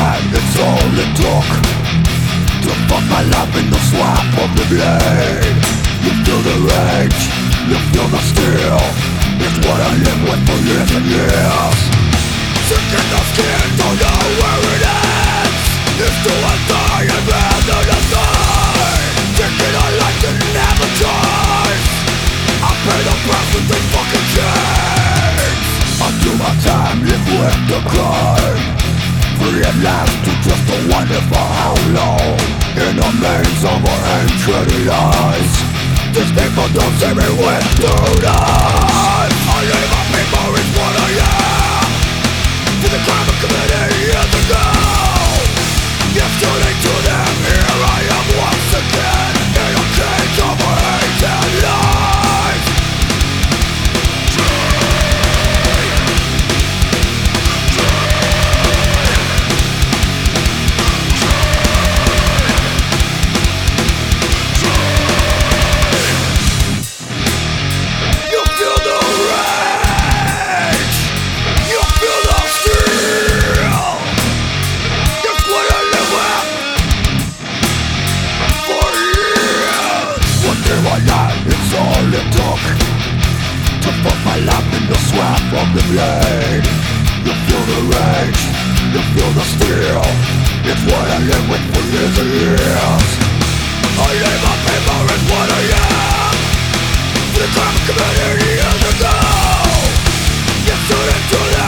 time, it's all it took to fuck my life in the swamp of the blade. You feel the rage, you feel the steel. It's what I live with for years and years. Sick in the skin, don't know where it ends. It's do or die and rather than die. Thinking I like to never choice. I pay the price with this fucking chains. I do my time, live with the crime. Free at last to just a wonder for how long. In a maze of our hatred lies. These people don't see me with two eyes. I leave my people is what I am. For the crime I committed years ago. Yesterday to them, here I am once again. In a cage of hate and lies. You feel the rage. You feel the steel. That's what I live with for years. One day my life, it's all it took to put my life in the swamp of the blade. You feel the rage, you feel the steel. It's what I live with for years and years. I live my paper, it's what I am. For the crime I committed years ago. Yesterday to